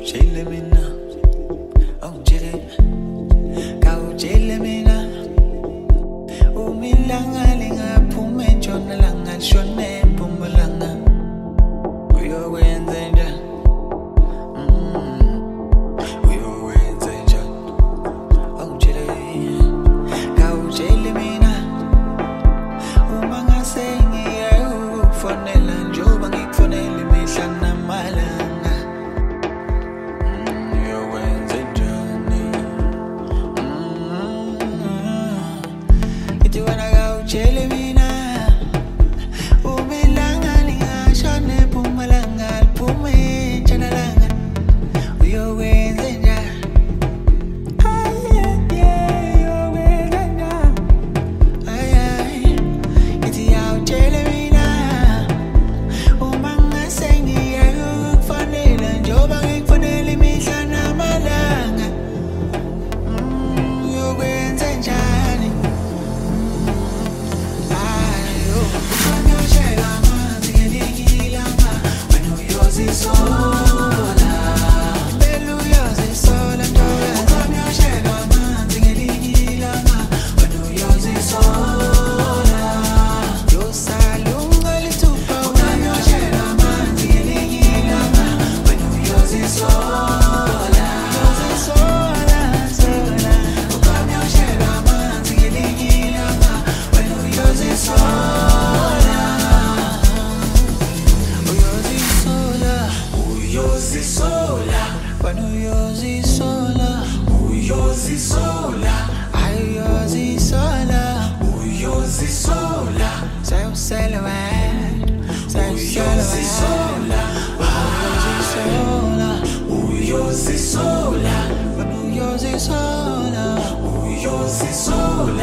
Kawutshele mina, awutshele, kawutshele mina. Umilanga lingaphuma entshonalanga lishone empumalanga. Uyokwenza njani? Uyokwenza njani? Awutshele, kawutshele mina. Uma ngase ngiye ukukufonela njengoba ngikufonela imihla namalanga. Uyokwenza njani? Ithi wena kawutshele mina. Umilanga lingashona empumalanga liphume entshonalanga. Uyokwenza njani? Uyokwenza njani? Ithi awutshele mina. Uma ngase ngiye ukukufonela njengoba ngikufonela imihla namalanga. Uyokwenza njani? Ukamyoshela amanzi ngelinye ilanga, wena uyozisola. Vele uyozisola ntokazi. Ukamyoshela amanzi ngelinye ilanga, wena uyozisola. Yosala ungalithupa. Ukamyoshela amanzi ngelinye ilanga, wena uyozisola. Uyozisola, sola. Ukamyoshela amanzi ngelinye ilanga, wena uyozisola. Uyozisola, wena uyozisola. Uyozisola, ay uyozisola. Uyozisola, sayosela wena, sayosela wena. Uyozisola, wena uyozisola. Uyozisola.